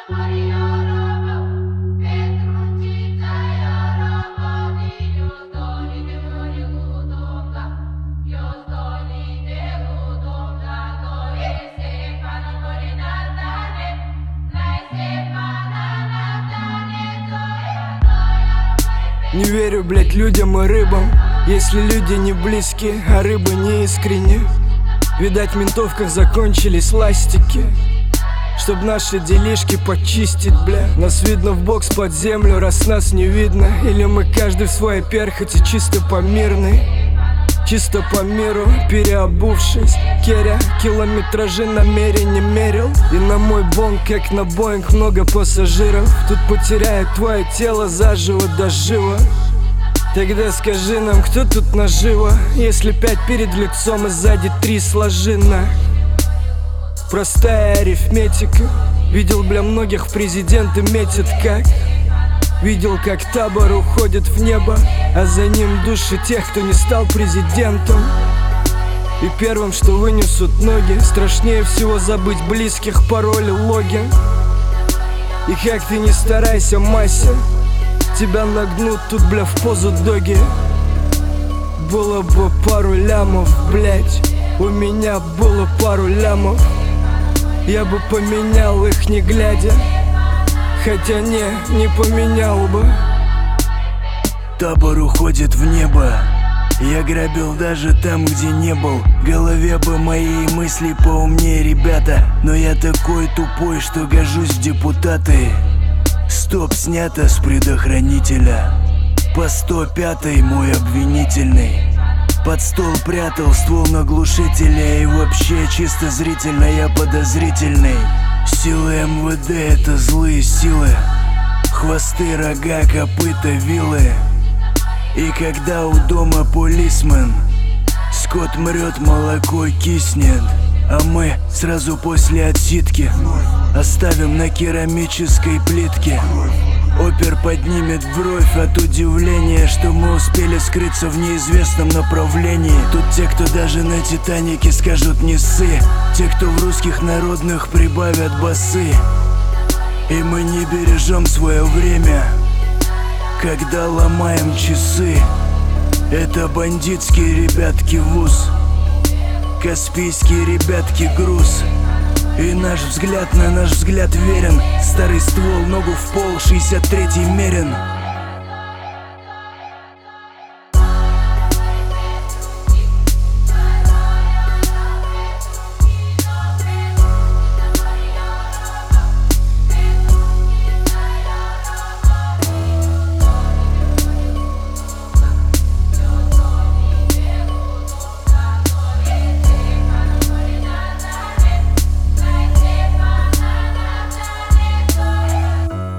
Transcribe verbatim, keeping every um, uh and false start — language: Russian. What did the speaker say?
Не верю, блять, людям и рыбам, если люди не близкие, а рыбы не искренне. Видать, в ментовках закончились ластики, чтоб наши делишки почистить, бля. Нас видно в бокс под землю, раз нас не видно. Или мы каждый в своей перхоти, чисто по мирной, чисто по миру, переобувшись. Керя километражи намеренно мерил. И на мой бонг, как на Боинг, много пассажиров. Тут потеряет твое тело заживо до жива. Тогда скажи нам, кто тут наживо, если пять перед лицом и сзади три сложено. Простая арифметика. Видел, бля, многих в президенты метят как. Видел, как табор уходит в небо, а за ним души тех, кто не стал президентом. И первым, что вынесут ноги, страшнее всего забыть близких, пароли, логин. И как ты не старайся, Мася, тебя нагнут тут, бля, в позу доги. Было бы пару лямов, блять, у меня было пару лямов. Я бы поменял их, не глядя, хотя не, не поменял бы. Табор уходит в небо, я грабил даже там, где не был. В голове бы мои мысли поумнее, ребята, но я такой тупой, что гожусь в депутаты. Стоп снято с предохранителя, по сто пятый мой обвинительный. Под стол прятал ствол на глушителя, и вообще чисто зрительно я подозрительный. Силы эм вэ дэ — это злые силы, хвосты, рога, копыта, вилы. И когда у дома полисмен, скот мрет, молоко киснет, а мы сразу после отсидки оставим на керамической плитке. Опер поднимет бровь от удивления, что мы успели скрыться в неизвестном направлении. Тут те, кто даже на Титанике скажут не ссы, те, кто в русских народных прибавят басы. И мы не бережем свое время, когда ломаем часы. Это бандитские ребятки вуз, каспийские ребятки груз. И наш взгляд на наш взгляд верен. Старый ствол, ногу в пол, шестьдесят третий мерен.